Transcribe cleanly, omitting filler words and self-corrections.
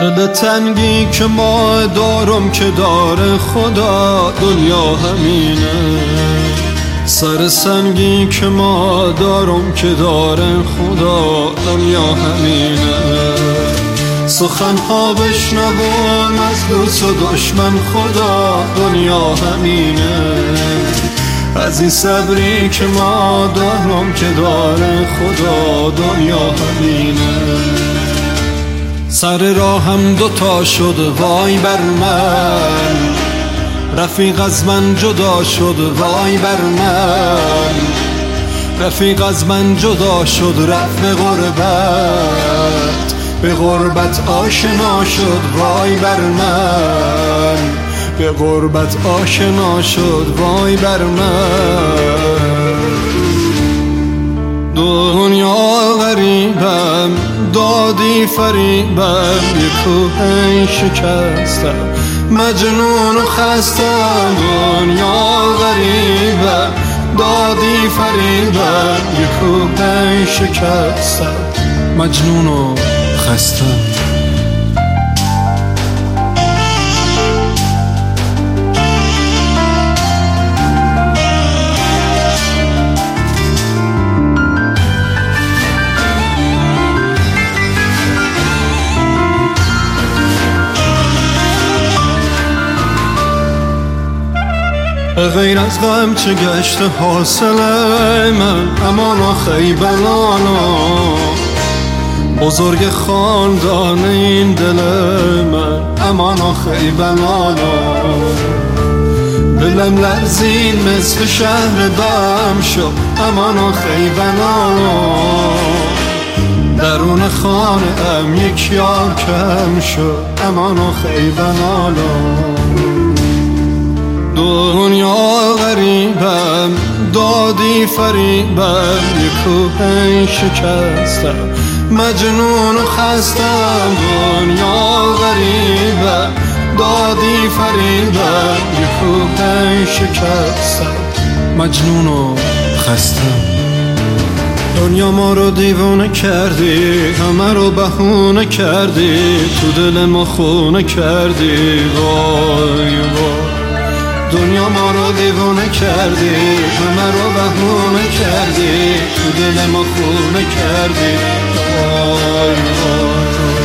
دل تنگی که ما دارم که داره خدا، دنیا همینه. سر سنگی که ما دارم که داره خدا، دنیا همینه. سخنها بشنوم از دوست و دشمن خدا، دنیا همینه. از این صبری که ما دارم که داره خدا، دنیا همینه. سر راهم دوتا شد وای بر من، رفیق از من جدا شد وای بر من. رفیق از من جدا شد رفت به غربت، به غربت آشنا شد وای بر من. به غربت آشنا شد وای بر من. دنیا غریبم دادی فریبم، یه کوه شکستم مجنون و خستم. دنیا غریبم دادی فریبم، یه کوه شکستم مجنون و خستم. غیر از غم چه گشت حاصله من، امانا خیبلانا بزرگ خاندان این دل من، امانا خیبلانا. دلم لرزید مثل شهر دم شد، امانا خیبلانا. درون خانه ام یک یار کم شد، امانا خیبلانا. دنیا غریبم دادی فریبم، یه کوه شکستم مجنون و خستم. دنیا غریبم دادی فریبم، یه کوه شکستم مجنون و خستم. دنیا ما رو دیوانه کردی، همه رو بهونه کردی، تو دل ما خونه کردی وای وای. دنیا ما رو دیوانه کردی، همه رو بهونه کردی، تو دل ما خونه کردی وای وای.